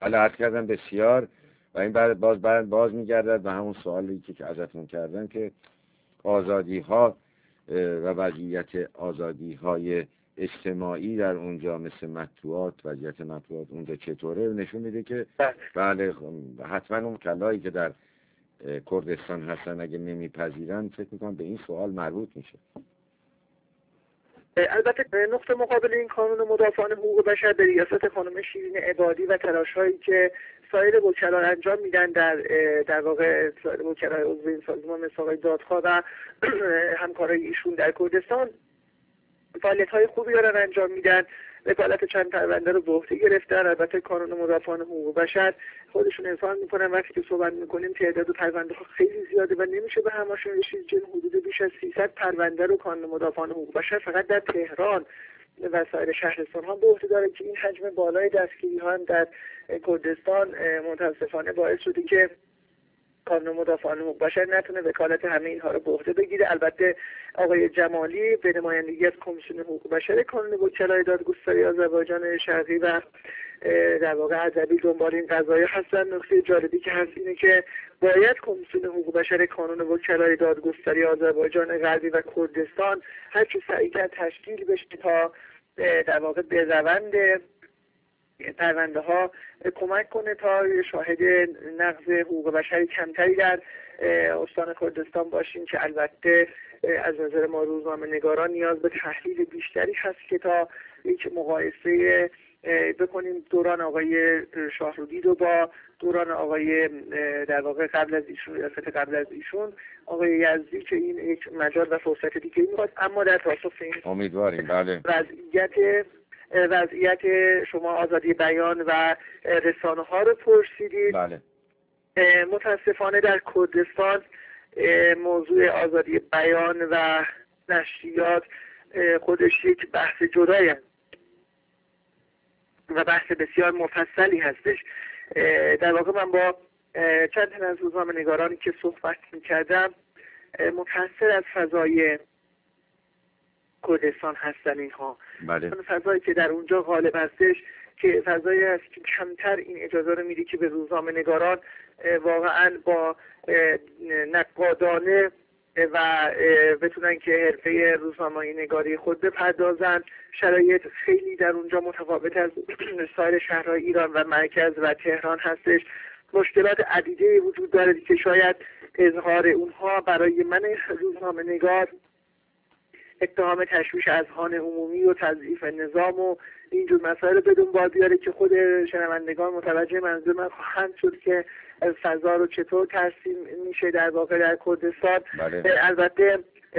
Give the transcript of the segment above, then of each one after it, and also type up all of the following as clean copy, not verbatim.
حالا عرض کردم بسیار و این باز میگردد به همون سوالی که ازتون کردم که آزادی ها و وضعیت آزادی های اجتماعی در اونجا مثل مطبوعات، وضعیت مطبوعات اونجا چطوره، نشون میده که بله حتما اون کلایی که در کردستان هستن اگه نمیپذیرن فکر میکنم به این سوال مربوط میشه. البته نقطه مقابل این قانون مدافعان حقوق بشر به ریاست خانم شیرین عبادی و تلاش‌هایی که سایر وکلا انجام میدن در واقع سایر وکلای عضو این سازمان مثل آقای دادخواه و همکارای ایشون در کردستان فعالیت‌های خوبی دارن انجام میدن. وکالت چند پرونده رو به عهده گرفتن. البته قانون مدافعان حقوق بشر خودشون انسان میکنن وقتی که صحبت میکنیم تعداد پرونده ها خیلی زیاده و نمیشه به همشون رسید. حدود بیش از 300 پرونده رو قانون مدافعان حقوق بشر فقط در تهران و سایر شهرستان ها به عهده داره که این حجم بالای دستگیری ها هم در کردستان متاسفانه باعث شده که قانون مدافعان حقوق بشر نتونه وکالت همه اینها رو به عهده بگیره. البته آقای جمالی به نمایندگی از کمیسیون حقوق بشر کانون وکلای دادگستری آذربایجان شرقی و در واقع ارزبیل دنبال این قضایا هستن. نکته جالبی که هست اینه که باید کمیسیون حقوق بشر کانون وکلای دادگستری آذربایجان غربی و کردستان هرچه سریعتر تشکیل بشه تا در واقع به روند پرونده ها کمک کنه تا شاهد نقض حقوق بشری کمتری در استان کردستان باشیم که البته از نظر ما روزنامه‌نگاران نیاز به تحلیل بیشتری هست که تا یک مقایسه بکنیم دوران آقای شاهرودی رو با دوران آقای در واقع قبل از ایشون، ریاست قبل از ایشون آقای یزدی، که این یک مجال و فرصت دیگه میخواد. اما در پاسخ این امیدواریم بله وضعیت شما آزادی بیان و رسانه ها رو پرسیدید. بله. متاسفانه در کردستان موضوع آزادی بیان و نشریات خودش یک بحث جدایی است و بحث بسیار مفصلی هستش. در واقع من با چند تن از روزنامه‌نگارانی که صحبت می‌کردم متأثر از فضای کردستان هستن اینها. بله. فضایی که در اونجا غالب هستش که فضایی است که کمتر این اجازه رو میده که به روزنامه‌نگاران واقعا با نقادانه و بتونن که حرفه روزنامه‌نگاری خود بپردازن. شرایط خیلی در اونجا متفاوت از سایر شهرهای ایران و مرکز و تهران هستش. مشکلات عدیده وجود داره که شاید اظهار اونها برای من روزنامه‌نگار اتهام تشویش اذهان عمومی و تضعیف نظام و اینجور مسائل بدون بار بیاره که خود شنوندگان متوجه منظور من خواهند شد که فضا رو چطور ترسیم میشه در واقع در کردستان. بله. البته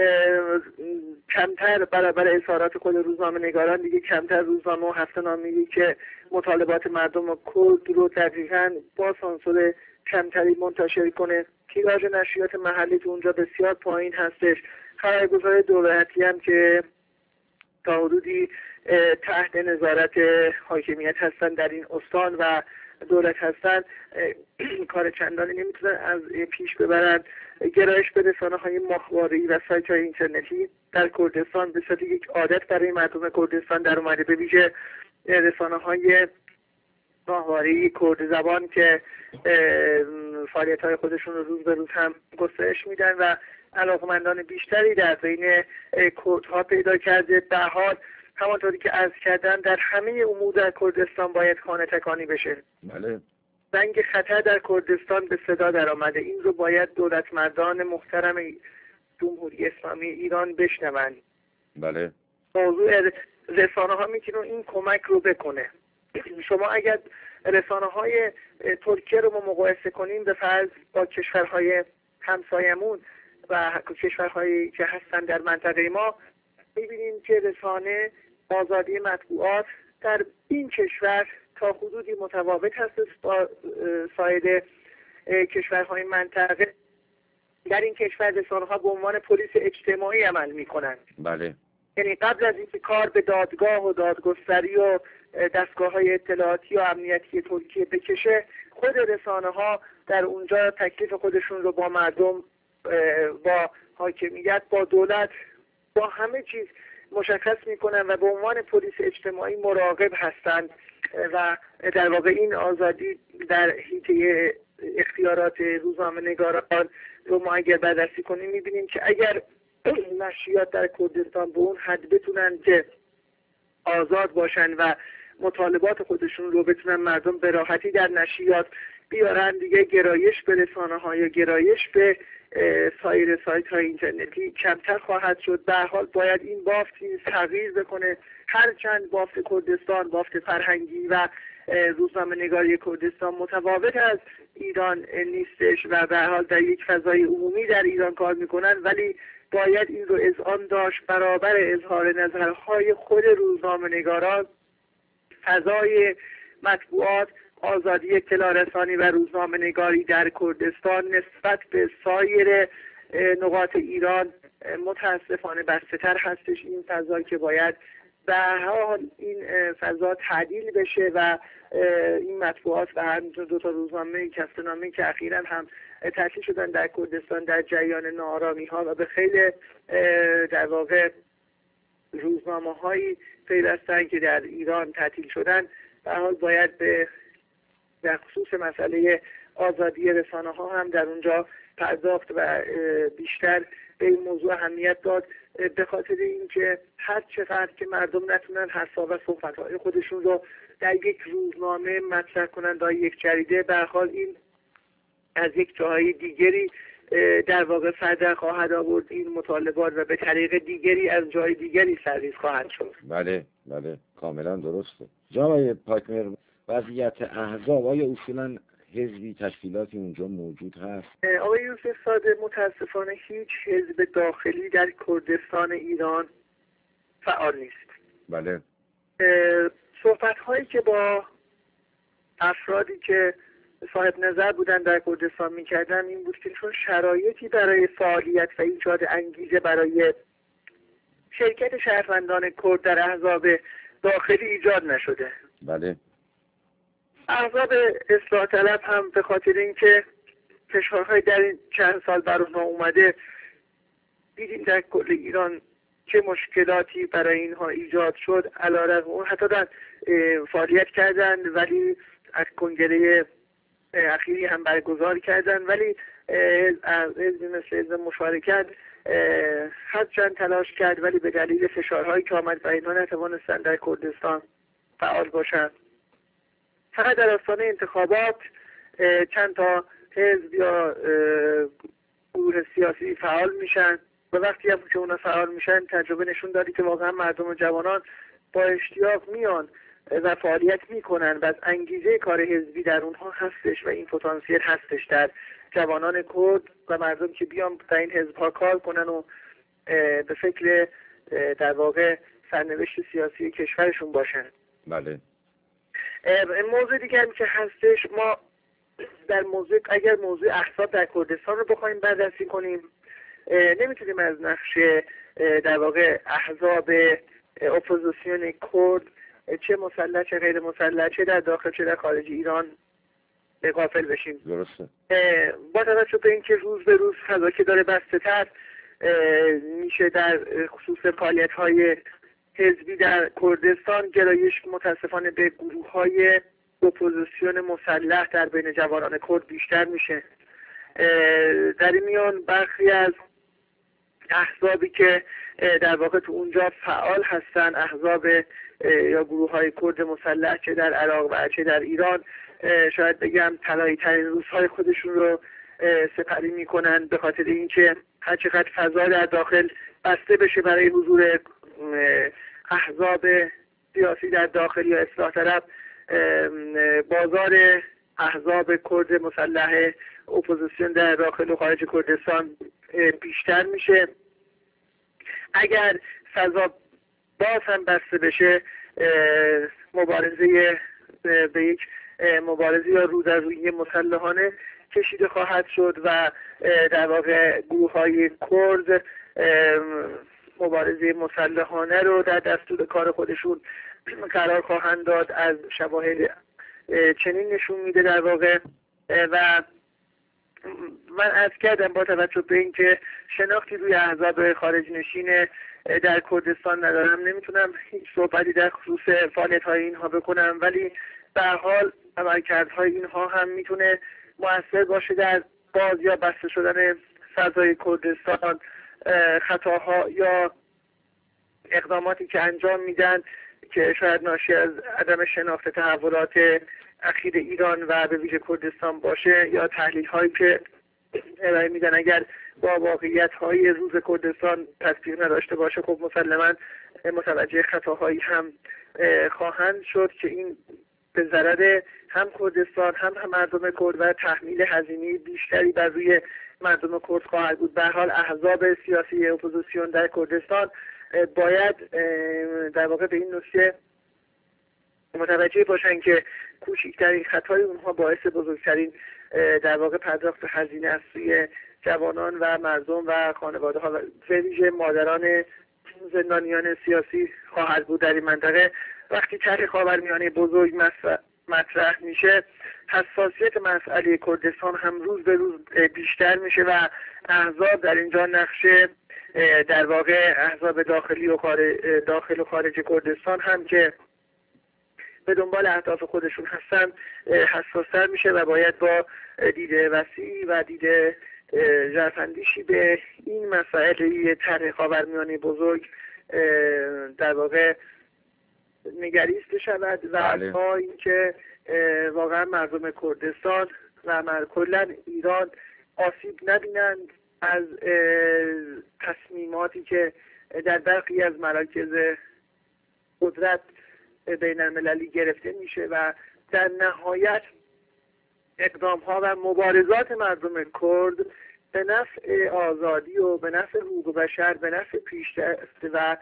کمتر برابر اظهارات خود روزنامه‌نگاران دیگه کمتر روزنامه و هفته‌نامه‌ای که مطالبات مردم کرد رو دقیقاً با سانسور کمتری منتشر کنه. تیراژ نشریات محلی تو اونجا بسیار پایین هستش. خبرگزار دولتی هم که تا حدودی تحت نظارت حاکمیت هستن در این استان و دولت هستن کار چندانی نمیتونن از پیش ببرن. گرایش به رسانه‌های ماهواره‌ای و سایت‌های اینترنتی در کردستان به صورت یک عادت برای مردم کردستان در اومده، به ویژه رسانه‌های ماهواره‌ای کرد زبان که فعالیت‌های خودشون رو روز به روز هم گسترش میدن و علاقمندان بیشتری در بین کردها پیدا کرده. به هر حال همانطوری که عرض کردم در همه امور در کردستان باید خانه تکانی بشه. بله. زنگ خطر در کردستان به صدا در آمده. این رو باید دولتمردان محترم جمهوری اسلامی ایران بشنوند. بله. موضوع رسانه ها میتونه این کمک رو بکنه. شما اگر رسانه های ترکیه رو ما مقایسه کنیم به فرض با کشورهای همسایمون و کشورهایی که هستن در منطقه ما، میبینیم که رسانه آزادی مطبوعات در این کشور تا حدودی متفاوت هست با سایر کشورهای منطقه. در این کشور رسانه‌ها به عنوان پلیس اجتماعی عمل میکنند. بله. یعنی قبل از اینکه کار به دادگاه و دادگستری و دستگاه‌های اطلاعاتی و امنیتی ترکیه بکشه، خود رسانه‌ها در اونجا تکلیف خودشون رو با مردم، با حاکمیت، با دولت، با همه چیز مشخص میکنن و به عنوان پلیس اجتماعی مراقب هستند و در واقع این آزادی در حیطه اختیارات روزنامه‌نگاران رو ما اگر بررسی کنیم می‌بینیم که اگر نشریات در کردستان به اون حد بتونن که آزاد باشن و مطالبات خودشون رو بتونن مردم به راحتی در نشریات بیارن، دیگه گرایش به رسانه‌ها یا گرایش به سایر سایت‌های اینترنتی کمتر خواهد شد. به هر حال باید این بافت تغییر بکنه، هرچند بافت کردستان، بافت فرهنگی و روزنامه‌نگاری کردستان متفاوت از ایران نیستش و به هر حال در یک فضای عمومی در ایران کار میکنن، ولی باید این رو اذعان داشت برابر اظهار نظرهای خود روزنامه‌نگاران. فضای مطبوعات، آزادی اطلاع رسانی و روزنامه‌نگاری در کردستان نسبت به سایر نقاط ایران متاسفانه بسته‌تر هستش. این فضا که باید به هر حال این فضا تعدیل بشه و این مطبوعات و هم دو تا روزنامه کفتنامه که اخیراً هم تعطیل شدن در کردستان در جریان ناآرامی‌ها و به خیلی در واقع روزنامه‌هایی پیوستن که در ایران تعطیل شدن، به هر حال باید به در خصوص مسئله آزادی رسانه‌ها هم در اونجا پرداخت و بیشتر به این موضوع اهمیت داد، به خاطر اینکه هر چقدر که مردم نتونن حرفا و صحبت‌های خودشون رو در یک روزنامه مطرح کنن در یک جریده، به هر حال این از یک جاهای دیگری در واقع سر خواهد آورد این مطالبات و به طریق دیگری از جای دیگری سرریز خواهد شد. بله کاملا درسته. جناب پاکمر، وضعیت احزاب آیا اصولا حزبی تشکیلاتی اونجا موجود هست؟ آقای یوسف صادق، متاسفانه هیچ حزب داخلی در کردستان ایران فعال نیست. بله. صحبت هایی که با افرادی که صاحب نظر بودن در کردستان میکردن این بود که چون شرایطی برای فعالیت و ایجاد انگیزه برای شرکت شهروندان کرد در احزاب داخلی ایجاد نشده. بله. احزاب اصلاح طلب هم به خاطر اینکه فشارهای در این چند سال بر اونها اومده، دیدیم در کل ایران چه مشکلاتی برای اینها ایجاد شد. علیرغم اون حتی در فعالیت کردن ولی از کنگره اخیری هم برگزار کردن، ولی حزبی مثل حزب مشارکت هرچند تلاش کرد ولی به دلیل فشارهایی که آمد و اینها نتوانستن در کردستان فعال باشند. فقط در آستانه انتخابات چند تا حزب یا گروه سیاسی فعال میشن و وقتی هم که اونا فعال میشن تجربه نشون دادی که واقعا مردم و جوانان با اشتیاق میان و فعالیت میکنن و از انگیزه کار حزبی در اونها هستش و این پتانسیل هستش در جوانان کرد و مردم که بیان در این حزب‌ها کار کنن و به فکر در واقع سرنوشت سیاسی کشورشون باشن. بله. موضوع دیگری که هستش، ما در اگر موضوع احزاب در کردستان رو بخوایم بررسی کنیم نمیتونیم از نقش در واقع احزاب اپوزیسیون کرد چه مسلح چه غیر مسلح چه در داخل چه در خارج ایران غافل بشیم. درسته. با توجه به اینکه روز به روز فضا که داره بسته‌تر میشه در خصوص فعالیت‌های حزبی در کردستان، گرایش متاسفانه به گروه‌های اپوزیسیون مسلح در بین جوانان کرد بیشتر میشه. در این میان برخی از احزابی که در واقع تو اونجا فعال هستن، احزاب یا گروه‌های کرد مسلح چه در عراق و چه در ایران، شاید بگم طلایی ترین روزهای خودشون رو سپری میکنن به خاطر اینکه هر چقدر فضا در داخل بسته بشه برای حضور احزاب سیاسی در داخل یا اصلاح طلب، بازار احزاب کرد مسلح اپوزیسیون در داخل و خارج کردستان بیشتر میشه. اگر فضا باز هم بسته بشه، مبارزه به یک مبارزه یا رودرویی مسلحانه کشیده خواهد شد و در واقع گروه‌های کرد مبارزه مسلحانه رو در دستور کار خودشون قرار خواهند داد. از شواهد چنین نشون میده در واقع و من عرض کردم با توجه به اینکه شناختی روی احزاب خارج نشین در کردستان ندارم، نمیتونم هیچ صحبتی در خصوص فعالیت‌های اینها بکنم، ولی به هر حال عملکردهای اینها هم میتونه مؤثر باشه در باز یا بسته شدن فضای کردستان. خطاها یا اقداماتی که انجام میدن که شاید ناشی از عدم شناخت تحولات اخیر ایران و به ویژه کردستان باشه، یا تحلیل هایی که ارائه میدن اگر با واقعیت های روز کردستان تطبیق نداشته باشه، خب مسلما متوجه خطاهایی هم خواهند شد که این به ضرر هم کردستان هم مردم کرد و تحمیل هزینه بیشتری بر روی مردم کرد خواهد بود. به هر حال احزاب سیاسی اپوزیسیون در کردستان باید در واقع به این نکته متوجه باشن که کوچکترین خطای اونها باعث بزرگترین در واقع پرداخت هزینه از سوی جوانان و مردم و خانواده ها و ویژه مادران زندانیان سیاسی خواهد بود در این منطقه. وقتی طرح خاورمیانه بزرگ مطرح میشه، حساسیت مسئله کردستان هم روز به روز بیشتر میشه و احزاب در اینجا نقشه در واقع احزاب داخلی و داخل و خارج کردستان هم که به دنبال اهداف خودشون هستن حساستر میشه و باید با دیده وسیع و دیده ژرفاندیشی به این مسائل طرح خاورمیانه بزرگ در واقع نگریسته شود و با اینکه واقعا مردم کردستان و کلا ایران آسیب نبینند از تصمیماتی که در برخی از مراکز قدرت بین المللی گرفته میشه و در نهایت اقدام ها و مبارزات مردم کرد به نفع آزادی و به نفع حقوق بشر، به نفع پیشرفت و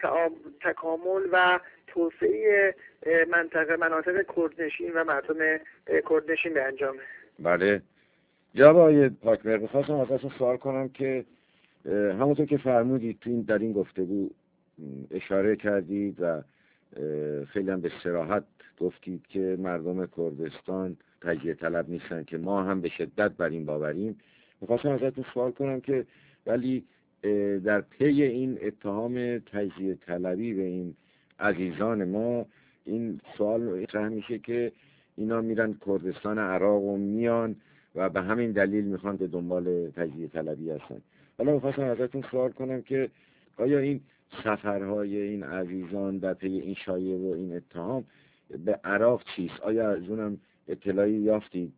تکامل و توسعه مناطق کردنشین و مردم کردنشین به انجامه. بله جناب آقای پاکمر، می‌خواستم ازتون سوال کنم که همونطور که فرمودید در این گفتگو اشاره کردید و خیلی هم به صراحت گفتید که مردم کردستان تجزیه طلب نیستن، که ما هم به شدت بر این باوریم. می‌خواستم ازتون سوال کنم که ولی در پی این اتهام تجزیه طلبی به این عزیزان ما این سوال مطرح میشه که اینا میرن کردستان عراق و میان و به همین دلیل میخوان به دنبال تجزیه طلبی هستن. حالا میخواستم ازتون سوال کنم که آیا این سفرهای این عزیزان در پی این شایعه و این اتهام به عراق چیست؟ آیا از اونم اطلاعی یافتید؟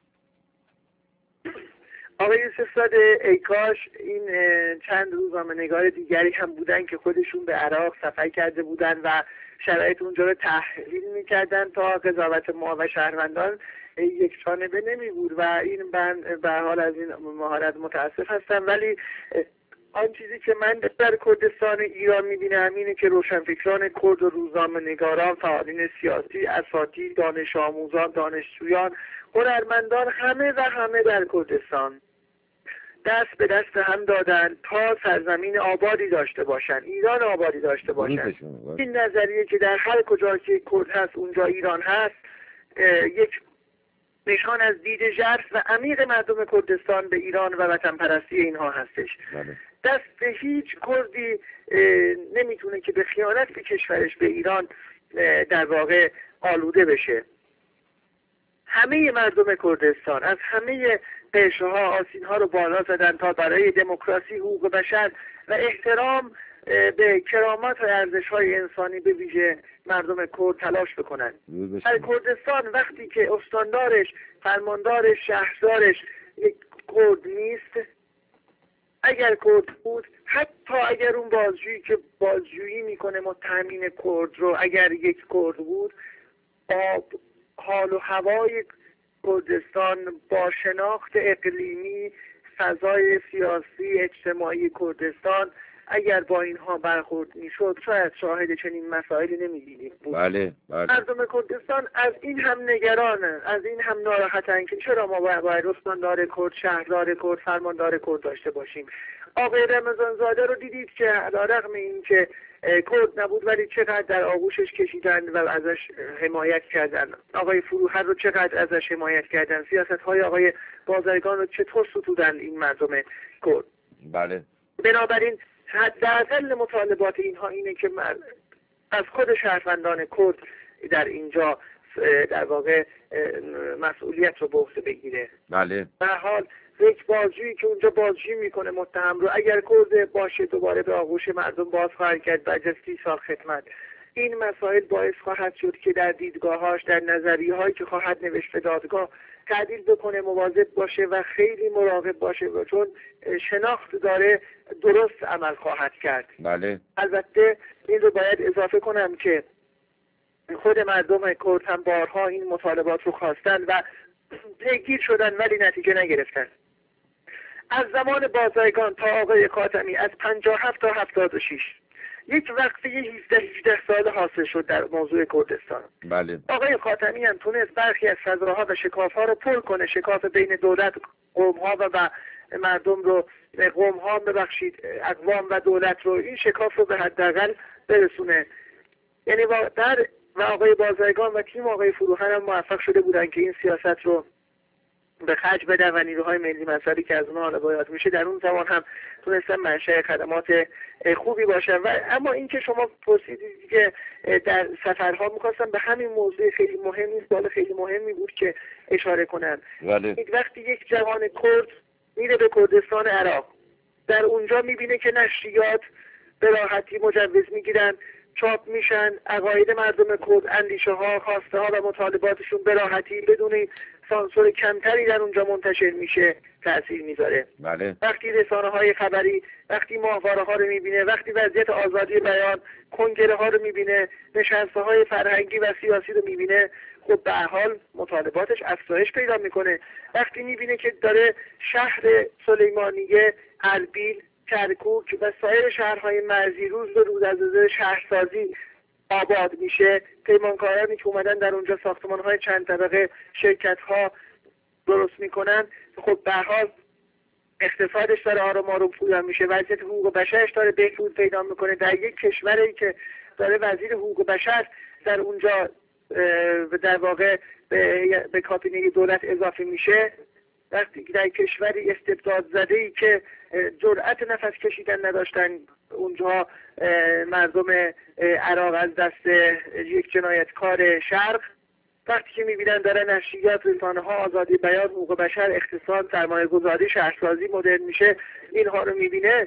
آقای یوسفزاده، ای کاش این چند روزنامه‌نگار دیگری هم بودن که خودشون به عراق سفر کرده بودن و شرایط اونجا رو تحلیل میکردن تا قضاوت ما و شهروندان یک جانبه نمی بود و این من به حال از این مهارت متاسف هستم. ولی آن چیزی که من در کردستان ایران میبینم اینه که روشنفکران کرد و روزنامه‌نگاران، فعالین سیاسی، اساتید، دانش آموزان، دانشجویان، هنرمندان، همه در کردستان دست به دست هم دادن تا سرزمین آبادی داشته باشن، ایران آبادی داشته باشن. این نظریه که در هر کجا که کرد هست اونجا ایران هست یک نشان از دید ژرف و عمیق مردم کردستان به ایران و وطن پرستی اینها هستش. دست به هیچ کردی نمیتونه که به خیانت به کشورش به ایران در واقع آلوده بشه. همه مردم کردستان از همه قشرها آستین‌ها رو بالا زدن تا برای دموکراسی، حقوق بشر و احترام به کرامات و ارزش‌های انسانی به ویژه مردم کرد تلاش بکنن. در کردستان وقتی که استاندارش، فرماندارش، شهردارش یک کرد نیست، اگر کرد بود، حتی اگر اون بازجویی که بازجویی میکنه تامین کرد رو اگر یک کرد بود، با حال و هوای کردستان، با شناخت اقلیمی، فضای سیاسی اجتماعی کردستان، اگر با اینها برخورد میشد شاید شاهد چنین مسائلی نمیدیدیم بود. بله. مردم کردستان از این هم نگرانن، از این هم ناراحتن که چرا ما باید استاندار کرد، شهردار کرد، فرماندار کرد داشته باشیم. آقای رمضان زاده رو دیدید که علیرغم این که کرد نبود ولی چقدر در آغوشش کشیدن و ازش حمایت کردن. آقای فروهر رو چقدر ازش حمایت کردن. سیاست‌های آقای بازرگان رو چطور ستودن این مردم کرد. بله. بنابراین حداقل مطالبات اینها اینه که از خود شهروندان کرد در اینجا در واقع مسئولیت رو به عهده بگیره. بله. به حال یک بازجویی که اونجا بازجویی میکنه متهم رو، اگر کرد باشه دوباره به آغوش مردم باز خواهد کرد بعد از 30 سال خدمت. این مسائل باعث خواهد شد که در دیدگاهاش، در نظریه هایی که خواهد نوشت به دادگاه تعدیل بکنه، مواظب باشه و خیلی مراقب باشه و چون شناخت داره درست عمل خواهد کرد. بله. البته این رو باید اضافه کنم که خود مردم کرد هم بارها این مطالبات رو خواستن و پیگیر شدن ولی نتیجه نگرفتن. از زمان بازرگان تا آقای خاتمی از 57 تا 76 یک وقفه 17-18 سال حاصل شد در موضوع کردستان. بله. آقای خاتمی هم تونست برخی از فضاها و شکافها رو پر کنه، شکاف بین دولت، قومها و مردم رو، قومها ببخشید اقوام و دولت رو، این شکاف رو به حداقل برسونه. یعنی و آقای بازرگان و تیم آقای فروهر هم موفق شده بودن که این سیاست رو به خرج بدن و نیروهای ملی مذهبی که از اونها حالا میشه در اون زمان هم تونستن منشأ خدمات خوبی باشن. و اما اینکه شما پرسیدید که در سفرها می‌خواستم به همین موضوع خیلی مهمی، سوال خیلی مهمی بود که اشاره کنم. بله. وقتی یک جوان کرد میره به کردستان عراق، در اونجا میبینه که نشریات به راحتی مجوز میگیرن، چاپ میشن، عقاید مردم کرد، اندیشه ها، خواسته ها و مطالباتشون به راحتی بدون سانسور کمتری در اونجا منتشر میشه، تأثیر میذاره. بله. وقتی رسانه های خبری، وقتی ماهواره ها رو میبینه، وقتی وضعیت آزادی بیان، کنگره ها رو میبینه، نشسته های فرهنگی و سیاسی رو میبینه، خب به هر حال مطالباتش افزایش پیدا میکنه. وقتی میبینه که داره شهر سلیمانیه، اربیل، کرکوک و سایر شهرهای مرزی روز به روز از نظر شهرسازی آباد میشه، پیمانکارانی که اومدن در اونجا ساختمان‌های چند طبقه، شرکت‌ها درست میکنن، خب به هر حال اقتصادش داره آروم آروم پویان میشه، وضعیت حقوق بشرش داره بهبود پیدا میکنه. در یک کشوری که داره وزیر حقوق بشر در اونجا در واقع به کابینه دولت اضافه میشه، وقتی در کشوری استبداد زده‌ای که جرأت نفس کشیدن نداشتن اونجا مردم عراق از دست یک جنایتکار شرق، وقتی که میبینن داره نشریات، رسانه‌ها، آزادی بیان، حقوق بشر، اقتصاد، سرمایه‌گذاری، شهرسازی مدرن میشه، اینها رو میبینه،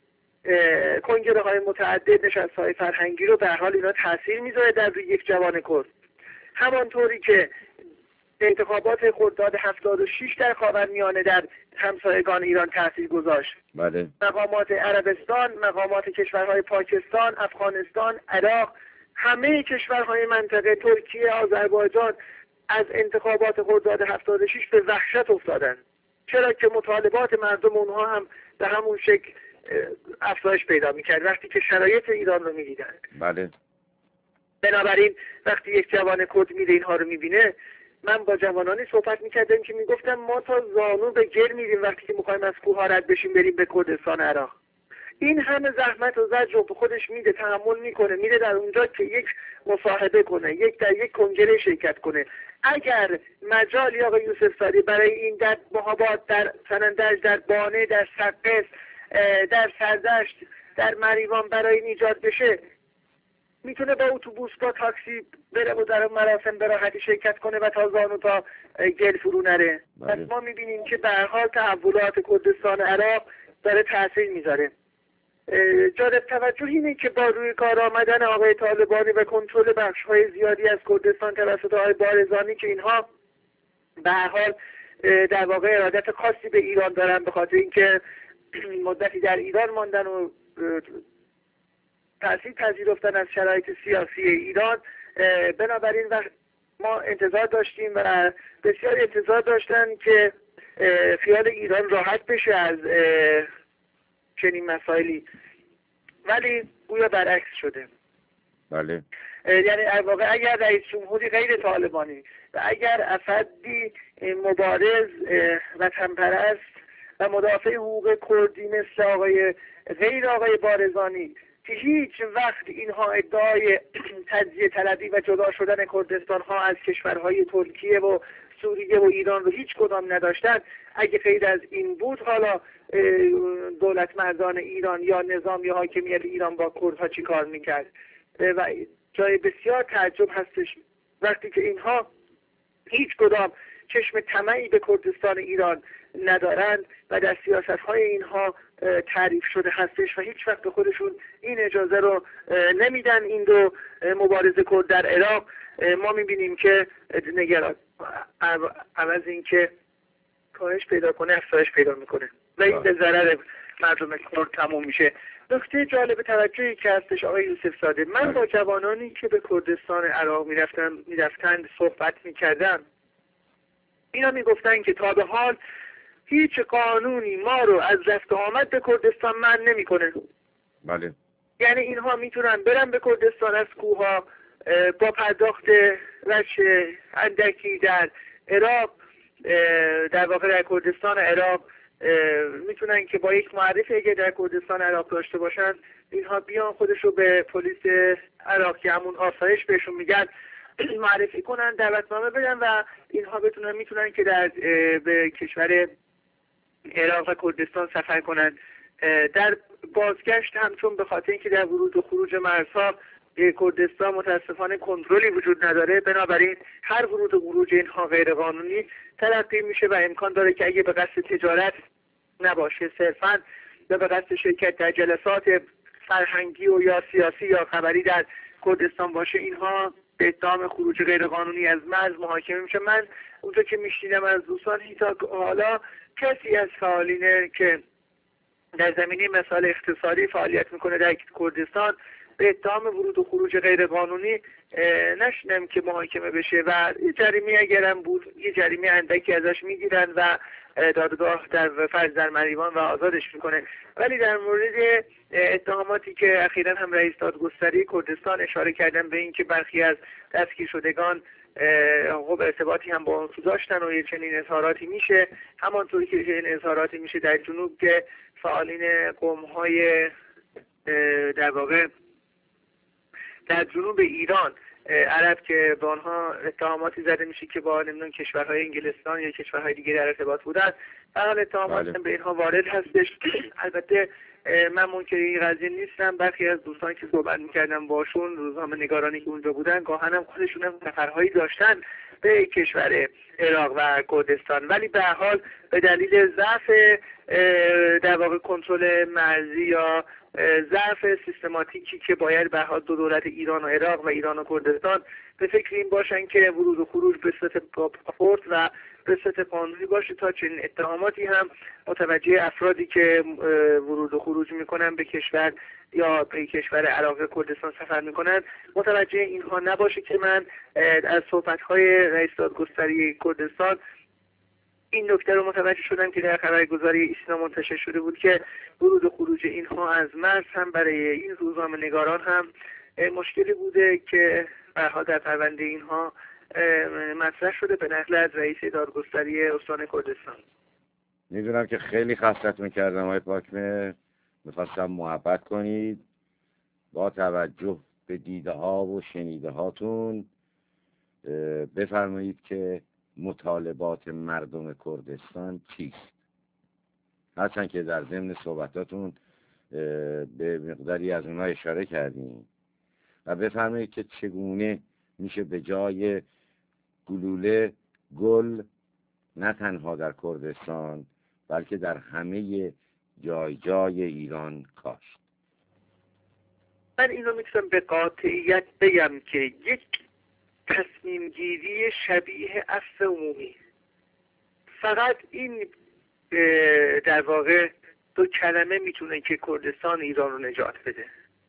کنگره های متعدد، نشست‌های فرهنگی رو، به هر حال اینا تاثیر میذاره در روی یک جوان کرد. همانطوری که انتخابات خرداد 76 در خاورمیانه در همسایگان ایران تاثیر گذاشت. بله. مقامات عربستان، مقامات کشورهای پاکستان، افغانستان، عراق، همه کشورهای منطقه، ترکیه، آذربایجان از انتخابات خرداد 76 به وحشت افتادن. چرا که مطالبات مردم اونها هم به همون شکل افزایش پیدا میکرد وقتی که شرایط ایران رو میدیدن. بله. بنابراین وقتی یک جوان کرد میره اینها رو میبینه، من با جوانانی صحبت میکردم که میگفتم ما تا زانو به گل میریم وقتی که میخوایم از کوه ها رد بشیم بریم به کردستان عراق. این همه زحمت و زجر رو به خودش میده، تحمل میکنه، میره در اونجا که یک مصاحبه کنه، در یک کنگره شرکت کنه. اگر مجالی آقای یوسف صادی برای این در مهاباد، در سنندج، در بانه، در سقف، در سردشت، در مریوان برای این ایجاد بشه، میتونه با اتوبوس، با تاکسی بره و در مراسم به راحتی شرکت کنه و تا زانو تا گل فرو نره. پس ما میبینیم که به هر حال تحولات کردستان عراق داره تاثیر میذاره. جالب توجه اینه که با روی کار آمدن آقای طالبانی و کنترل بخش‌های زیادی از کردستان توسط آقای بارزانی که اینها به هر حال در واقع ارادت خاصی به ایران دارن، به خاطر اینکه مدتی در ایران ماندن و تأثیر پذیرفتن از شرایط سیاسی ایران، بنابراین ما انتظار داشتیم و بسیار انتظار داشتن که خیال ایران راحت بشه از چنین مسائلی، ولی گویا برعکس شده. بله. یعنی در واقع اگر رئیس جمهوری غیر طالبانی و اگر افرادی مبارز وطن پرست و مدافع حقوق کردی مثل غیر آقای بارزانی که هیچ وقت اینها ادعای تجزیه طلبی و جدا شدن کردستان ها از کشورهای ترکیه و سوریه و ایران رو هیچ کدام نداشتن. اگه غیر از این بود حالا دولت مردان ایران یا نظام یا حاکمیت ایران با کردها چی کار میکرد؟ و جای بسیار تعجب هستش وقتی که اینها هیچ کدام چشم طمعی به کردستان ایران ندارند و در سیاست‌های اینها تعریف شده هستش و هیچ وقت به خودشون این اجازه رو نمیدن این رو مبارزه کرد در عراق. ما میبینیم که نگران عوض این که کاهش پیدا کنه افزایش پیدا میکنه و این به ضرر مردم کرد تموم میشه. نکته جالب توجهی که هستش آقای یوسف زاده، من با جوانانی که به کردستان عراق میرفتند صحبت میکردم، اینا میگفتن که تا به حال هیچ قانونی ما رو از رفت آمد به کردستان منع نمیکنه. بله. یعنی اینها میتونن برن به کردستان از کوها با پرداخت رش اندکی در عراق، در واقع در کردستان عراق میتونن که با یک معرفی اگه در کردستان عراق داشته باشن اینها بیان خودشو به پلیس عراق که همون آسایش بهشون میگن معرفی کنن، دعوتنامه بدن و اینها میتونن که به کشور عراق و کردستان سفر کنن. در بازگشت هم چون به خاطر اینکه در ورود و خروج مرزها کردستان متاسفانه کنترلی وجود نداره، بنابراین هر ورود و خروج اینها غیر قانونی تلقی میشه و امکان داره که اگه به قصد تجارت نباشه صرفاً و به قصد شرکت در جلسات فرهنگی و یا سیاسی یا خبری در کردستان باشه اینها به اتهام خروج غیر قانونی از مرز محاکمه میشه. من اونجا که میشنیدم از دوستان تا حالا کسی از فعالین که در زمینه مسائل اقتصادی فعالیت میکنه در کردستان به اتهام ورود و خروج غیر قانونی نشنم که محاکمه بشه و یه جریمه اگرم بود یه جریمه اندکی ازش میگیرن و دادگاه در فرض در مریوان و آزادش میکنه. ولی در مورد اتهاماتی که اخیراً هم رئیس دادگستری کردستان اشاره کردن به این که برخی از دستگیر شدگان خب ارتباطی هم با اون داشتن و یه چنین اظهاراتی میشه، همانطوری که این اظهاراتی میشه در جنوب که فعالین قوم‌های در واقع در جنوب ایران عرب که با آنها اتهاماتی زده میشه که با نمیدونم کشورهای انگلستان یا کشورهای دیگه در ارتباط بودن، فقط اتهامات به اینها وارد هستش. البته من منکر این قضیه نیستم، برخی از دوستان که صحبت میکردم باشون، روزنامه‌نگارانی که اونجا بودن گاهن هم خودشون هم سفرهایی داشتن به کشور عراق و کردستان، ولی به هر حال به دلیل ضعف در واقع کنترل مرزی یا ضعف سیستماتیکی که باید به حال دو دولت ایران و عراق و ایران و کردستان به فکر این باشن که ورود و خروج به صورت پاسپورت و به صورت قانونی باشه تا چنین اتهاماتی هم متوجه افرادی که ورود و خروج میکنن به کشور یا به کشور عراق و کردستان سفر میکنن متوجه اینها نباشه که من از صحبت‌های رئیس دادگستری کردستان این نکته رو متوجه شدم که در خبرگزاری ایسنا منتشر شده بود که ورود و خروج اینها از مرز هم برای این روزنامه‌نگاران هم مشکلی بوده که برها در پرونده اینها مطرح شده به نقل از رئیس دادگستری استان کردستان. میدونم که خیلی خستت میکردم آقای پاکمه، میخواستم محبت کنید با توجه به دیده ها و شنیده هاتون بفرمایید که مطالبات مردم کردستان چیست؟ هرچند که در ضمن صحبتاتون به مقداری از اونها اشاره کردیم و بفرمایید که چگونه میشه به جای گلوله گل نه تنها در کردستان بلکه در همه جای ایران کاشت. من اینو میتونم به قاطعیت بگم که یک تصمیم گیری شبیه عفو عمومی، فقط این در واقع دو کلمه میتونه که کردستان ایران رو نجات بده.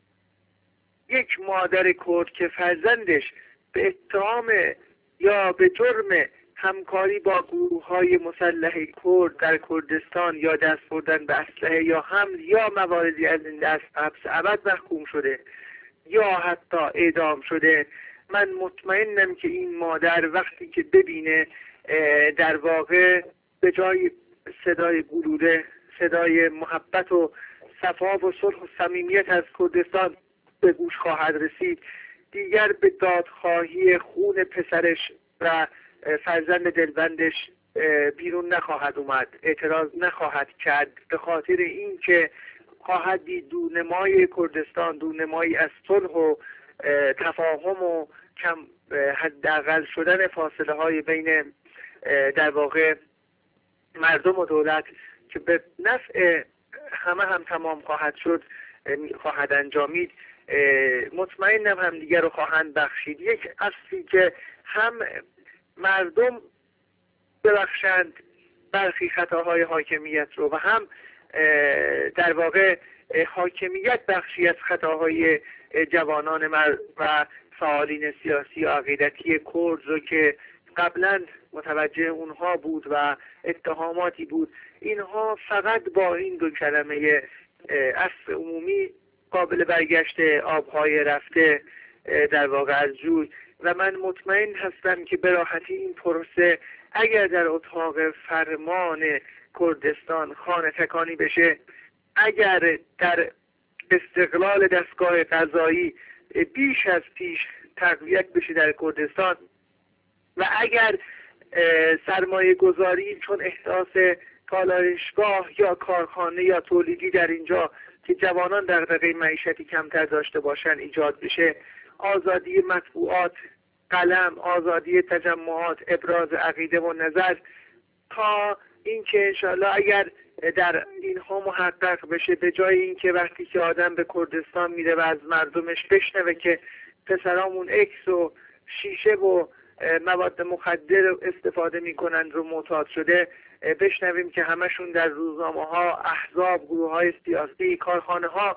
یک مادر کرد که فرزندش به اتهام یا به جرم همکاری با گروه‌های مسلح کرد در کردستان یا دست بردن به اسلحه یا حمل یا مواردی از این دست حبس ابد محکوم شده یا حتی اعدام شده، من مطمئنم که این مادر وقتی که ببینه در واقع به جای صدای گلوله صدای محبت و صفا و صلح و صمیمیت از کردستان به گوش خواهد رسید، دیگر به دادخواهی خون پسرش و فرزند دلبندش بیرون نخواهد اومد، اعتراض نخواهد کرد، به خاطر این که خواهد دید دورنمای کردستان، دورنمایی از صلح و تفاهم و کم حداقل شدن فاصله های بین در واقع مردم و دولت که به نفع همه هم تمام خواهد شد، خواهد انجامید. مطمئنم هم دیگر رو خواهند بخشید. یک اصلی که هم مردم ببخشند برخی خطاهای حاکمیت رو و هم در واقع حاکمیت بخشی از خطاهای جوانان و فعالین سیاسی و عقیدتی کرد رو که قبلا متوجه اونها بود و اتهاماتی بود، اینها فقط با این دو کلمه عفو عمومی قابل برگشت آبهای رفته در واقع از جوی. و من مطمئن هستم که به راحتی این پروسه اگر در اتاق فرمان کردستان خانه تکانی بشه، اگر در استقلال دستگاه قضایی بیش از پیش تقویت بشه در کردستان و اگر سرمایه گذاری چون احداث کالایشگاه یا کارخانه یا تولیدی در اینجا که جوانان دغدغه معیشتی کمتر داشته باشن ایجاد بشه، آزادی مطبوعات، قلم، آزادی تجمعات، ابراز عقیده و نظر، تا اینکه انشاءالله اگر در اینها محقق بشه، به جای اینکه وقتی که آدم به کردستان میره و از مردمش بشنوه که پسرامون اکس و شیشه و مواد مخدر استفاده میکنن رو معتاد شده، بشنویم که همشون در روزنامه ها، احزاب، گروه های سیاسی، کارخانه ها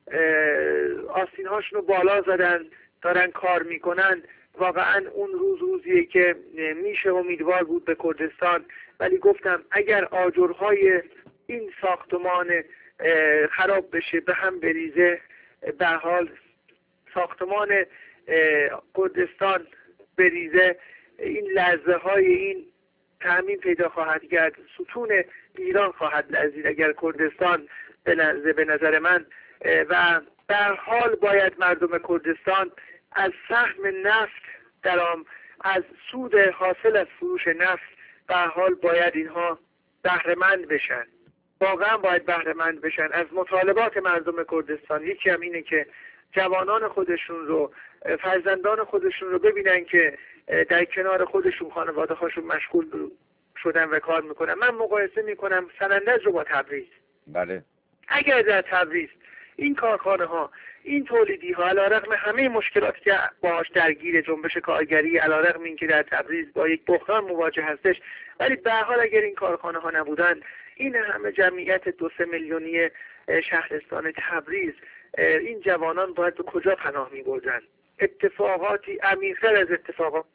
آستین هاشون رو بالا زدن، دارن کار میکنن. واقعا اون روزیه که میشه امیدوار بود به کردستان. ولی گفتم اگر آجرهای این ساختمان خراب بشه، به هم بریزه، به حال ساختمان کردستان بریزه، این لرزه های این تأمین پیدا خواهد کرد، ستون ایران خواهد لرزید اگر کردستان بلرزه به نظر من. و در حال باید مردم کردستان از سهم نفت درام، از سود حاصل از فروش نفت، به حال باید اینها بهره‌مند بشن، واقعا باید بهره‌مند بشن از مطالبات مردم کردستان. یکی هم اینه که جوانان خودشون رو، فرزندان خودشون رو ببینن که در کنار خودشون، خانواده هاشون مشغول شدن و کار میکنن. من مقایسه میکنم سنندج رو با تبریز. بله. اگر در تبریز این کارخانه ها، این تولیدی ها، علیرغم همه مشکلاتی که باهاش درگیر جنبش کارگری، علیرغم اینکه در تبریز با یک بحران مواجه هستش، ولی به هر حال اگر این کارخانه ها نبودن، این همه جمعیت 2-3 میلیونی شهرستان تبریز، این جوانان باید به کجا پناه می بردن؟ اتفاقاتی عمیق‌تر از اتفاقات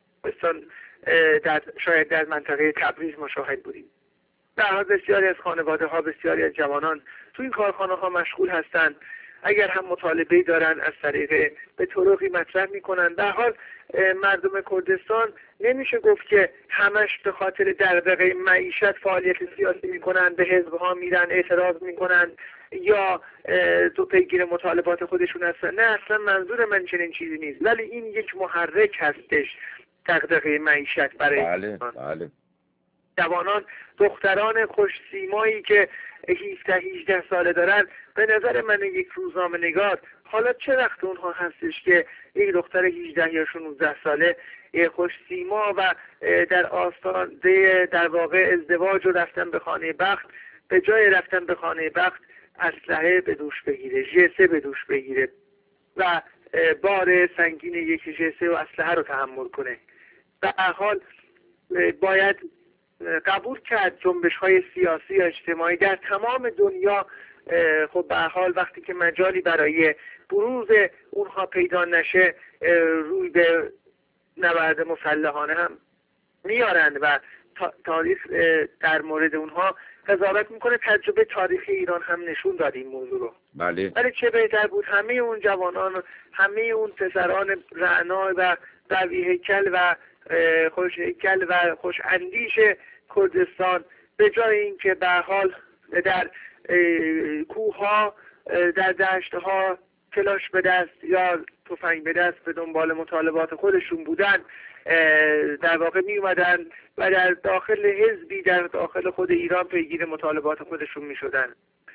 شاید در منطقه تبریز مشاهد بودیم. به هر حال بسیاری از خانواده ها، بسیاری از جوانان تو این کارخانه ها مشغول هستند. اگر هم مطالبه‌ای دارن از طریق به طرقی مطرح میکنن. به حال مردم کردستان نمیشه گفت که همش به خاطر دغدغه معیشت فعالیت سیاسی میکنن، به حزب‌ها میرن، اعتراض میکنن یا تو پیگیر مطالبات خودشون هستن. نه، اصلا منظور من چنین چیزی نیست، ولی این یک محرک هستش، دغدغه معیشت برای بله. جوانان، دختران خوش سیمایی که 17-18 ساله دارن. به نظر من یک روزنامه نگار، حالا چه وقت اونها هستش که یک دختر 18 یا 19 ساله خوش سیما و در آستانه در واقع ازدواج و رفتن به خانه بخت، به جای رفتن به خانه بخت اسلحه به دوش بگیره، ژسه به دوش بگیره و بار سنگین یک ژسه و اسلحه رو تحمل کنه. به هر حال باید قبول کرد جنبش‌های سیاسی و اجتماعی در تمام دنیا. خب به هر حال وقتی که مجالی برای بروز اونها پیدا نشه، روی به نبرد مسلحانه هم میارن و تاریخ در مورد اونها قضاوت میکنه. تجربه تاریخی ایران هم نشون داد این موضوع رو. بله. ولی چه بهتر بود همه اون جوانان، همه اون پسران رعنا و قوی هیکل و خوش هیکل و خوش اندیش کردستان، به جای اینکه به حال در کوه‌ها در دشتها کلاش به دست یا تفنگ به دست به دنبال مطالبات خودشون بودن، در واقع می اومدن و در داخل حزبی در داخل خود ایران پیگیر مطالبات خودشون می شدن.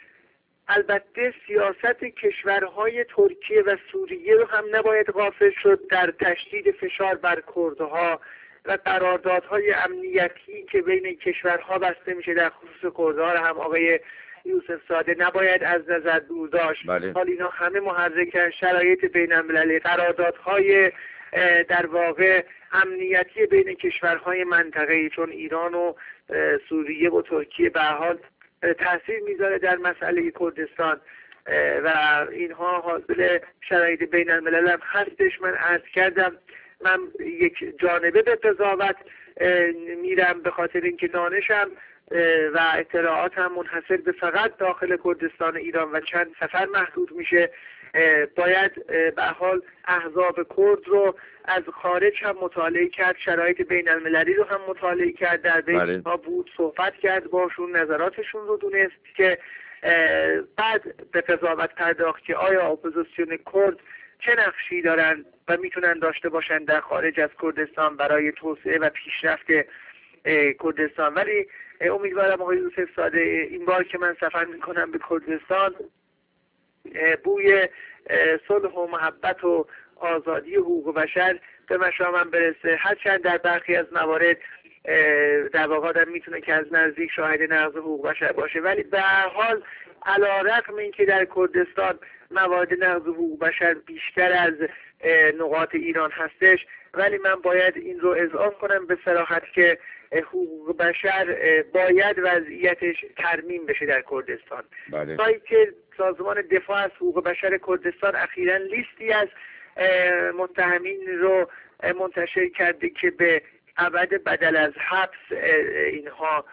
البته سیاست کشورهای ترکیه و سوریه رو هم نباید غافل شد در تشدید فشار بر کردها و قراردادهای امنیتی که بین کشورها بسته میشه در خصوص کردها هم آقای یوسف زاده نباید از نظر دور داشت. حال اینا همه محرکن شرایط بین المللی، قراردادهای در واقع امنیتی بین کشورهای منطقه‌ای، چون ایران و سوریه و ترکیه به هر حال تاثیر میذاره در مسئله کردستان و اینها حاصل شرایط بین الملل هم هستش. من عرض کردم من یک جانبه به قضاوت میرم به خاطر اینکه دانشم و اطلاعاتم منحصر به فقط داخل کردستان ایران و چند سفر محدود میشه. باید به حال احزاب کرد رو از خارج هم مطالعه کرد، شرایط بین المللی رو هم مطالعه کرد، در بین ها بود صحبت کرد باشون، نظراتشون رو دونست که بعد به قضاوت پرداخت که آیا اپوزیسیون کرد چه نقشی دارن و میتونن داشته باشن در خارج از کردستان برای توسعه و پیشرفت کردستان. ولی امیدوارم آقای یوسف زاده این بار که من سفر میکنم به کردستان بوی صلح و محبت و آزادی و حقوق بشر به مشامم برسه، هرچند در برخی از موارد در واقع آدم میتونه که از نزدیک شاهد نقض حقوق بشر باشه، ولی به هر حال علیرغم اینکه در کردستان موارد نقض حقوق بشر بیشتر از نقاط ایران هستش، ولی من باید این رو اذعان کنم به صراحت که حقوق بشر باید وضعیتش ترمیم بشه در کردستان. سایت سازمان دفاع از حقوق بشر کردستان اخیراً لیستی از متهمین رو منتشر کرده که به ابد بدل از حبس اینها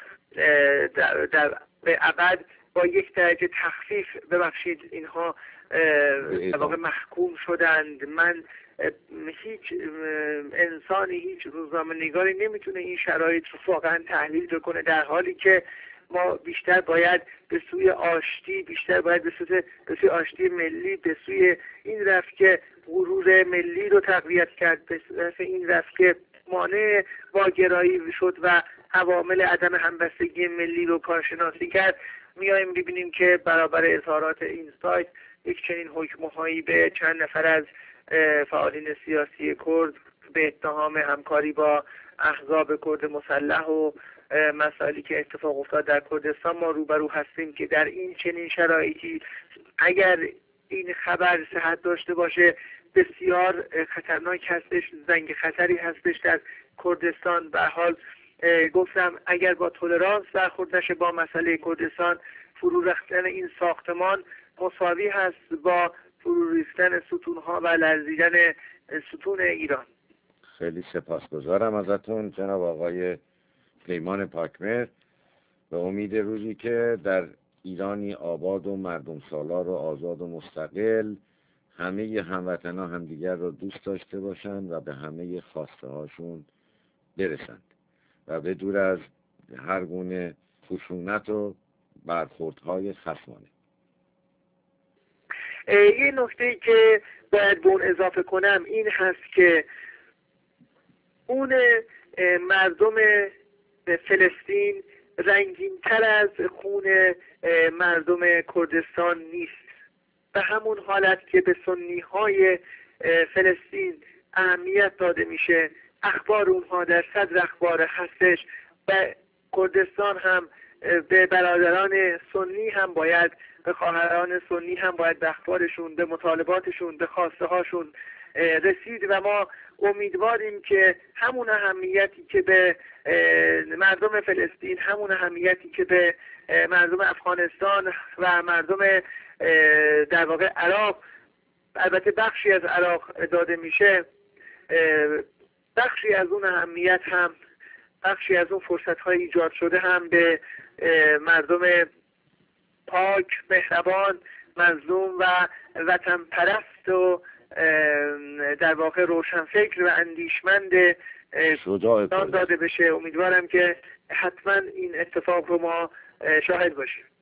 به ابد با 1 درجه تخفیف ببخشید اینها در واقع محکوم شدند. من هیچ انسانی، هیچ روزنامه‌نگاری نمیتونه این شرایط رو واقعا تحلیل بکنه، در حالی که ما بیشتر باید به سوی آشتی، بیشتر باید به سوی آشتی ملی، به سوی این رفت که غرور ملی رو تقویت کرد، به سوی این رفت که مانع واگرایی شد و عوامل عدم همبستگی ملی رو کارشناسی کرد. میایم ببینیم که برابر اظهارات این سایت یک چنین حکم‌هایی به چند نفر از فعالین سیاسی کرد به اتهام همکاری با احزاب کرد مسلح و مسائلی که اتفاق افتاد در کردستان ما روبرو هستیم که در این چنین شرایطی اگر این خبر صحت داشته باشه بسیار خطرناک هستش، زنگ خطری هستش در کردستان. به حال گفتم اگر با تولرانس برخورد نشه با مسئله کردستان، فرو ریختن این ساختمان مساوی هست با فرو ریختن ستونها و لرزیدن ستون ایران. خیلی سپاسگزارم ازتون جناب آقای سلیمان پاکمهر. به امید روزی که در ایرانی آباد و مردم سالار و آزاد و مستقل همه هموطنها همدیگر رو دوست داشته باشند و به همه خواسته هاشون برسند و به دور از هر گونه خشونت و برخوردهای خصمانه. یه نکته که باید به اون اضافه کنم این هست که اون مردم فلسطین رنگین‌تر از خون مردم کردستان نیست. به همون حالت که به سنی‌های فلسطین اهمیت داده میشه، اخبار اونها در صدر اخبار هستش، به کردستان هم به برادران سنی هم باید، به خواهران سنی هم باید به اخبارشون، به مطالباتشون، به خواسته هاشون رسید و ما امیدواریم که همون اهمیتی که به مردم فلسطین، همون اهمیتی که به مردم افغانستان و مردم در واقع عراق، البته بخشی از عراق داده میشه، بخشی از اون اهمیت هم، بخشی از اون فرصت‌های ایجاد شده هم به مردم پاک، مهربان، مظلوم و وطن پرست و در واقع روشنفکر و اندیشمند دان داده بشه. امیدوارم که حتما این اتفاق رو ما شاهد باشیم.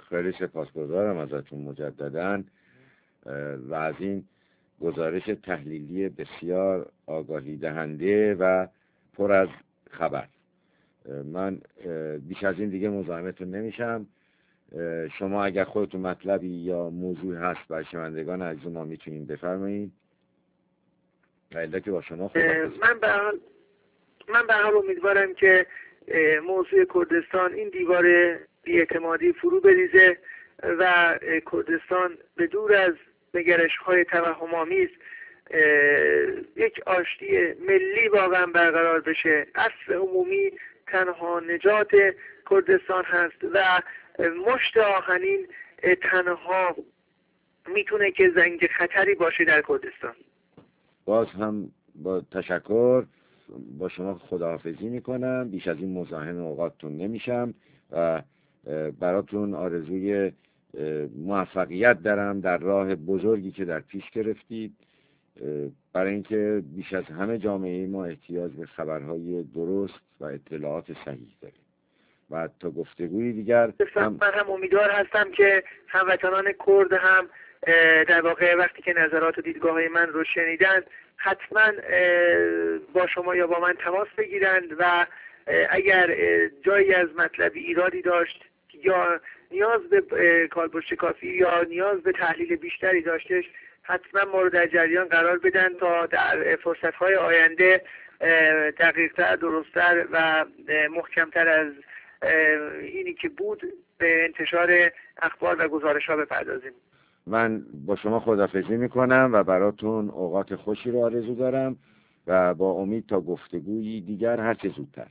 خیلی سپاسگزارم ازتون مجدداً و از این گزارش تحلیلی بسیار آگاهی دهنده و پر از خبر. من بیش از این دیگه مزاحمتون نمیشم. شما اگر خودتون مطلبی یا موضوع هست برای شنوندگان عزیز ما میتونید بفرمایید. خیلی که با شما من به حال امیدوارم که موضوع کردستان این دیوار بی‌اعتمادی فرو بریزه و کردستان به دور از نگرش‌های توهم‌آمیز یک آشتی ملی واقعا برقرار بشه. عفو عمومی تنها نجات کردستان هست و مشت آهنین تنها میتونه که زنگ خطری باشه در کردستان. باز هم با تشکر با شما خداحافظی میکنم. بیش از این مزاحم اوقاتتون نمیشم و براتون آرزوی موفقیت دارم در راه بزرگی که در پیش گرفتید، برای اینکه بیش از همه جامعه ما احتیاج به خبرهای درست و اطلاعات صحیح داره. و تا گفتگوی دیگر من هم امیدوار هستم که هموطنان کرد هم در واقع وقتی که نظرات و دیدگاه‌های من رو شنیدن حتما با شما یا با من تماس بگیرند و اگر جایی از مطلبی ایرادی داشت یا نیاز به کالبد کافی یا نیاز به تحلیل بیشتری داشتش حتما ما رو در جریان قرار بدن تا در فرصت‌های آینده دقیق‌تر، درست‌تر و محکم‌تر از اینی که بود به انتشار اخبار و گزارش‌ها بپردازیم. من با شما خداحافظی میکنم و براتون اوقات خوشی رو آرزو دارم و با امید تا گفتگویی دیگر هر چه زودتر.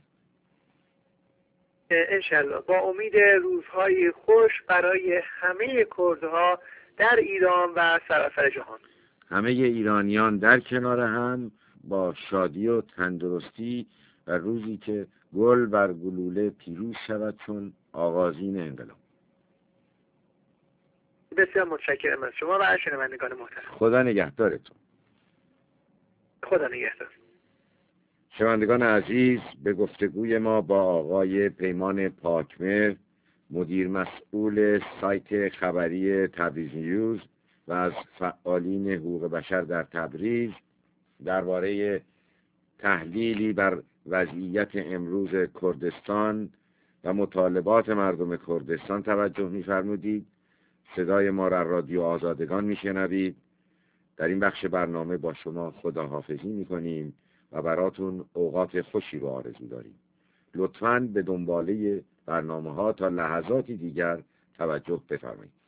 انشالله با امید روزهای خوش برای همه کردها در ایران و سراسر جهان. همه ایرانیان در کنار هم با شادی و تندرستی و روزی که گل بر گلوله پیروز شود چون آغازین انقلاب. بسیار متشکرم از شما و شنوندگان محترم. خدا نگهدارتون. خدا نگهدار. شنوندگان عزیز، به گفتگوی ما با آقای پیمان پاکمهر، مدیر مسئول سایت خبری تبریز نیوز و از فعالین حقوق بشر در تبریز درباره تحلیلی بر وضعیت امروز کردستان و مطالبات مردم کردستان توجه می‌فرمودید. صدای ما را رادیو آزادگان میشنوید. در این بخش برنامه با شما خداحافظی میکنیم و براتون اوقات خوشی رو آرزو داریم. لطفاً به دنباله برنامه‌ها تا لحظاتی دیگر توجه بفرمایید.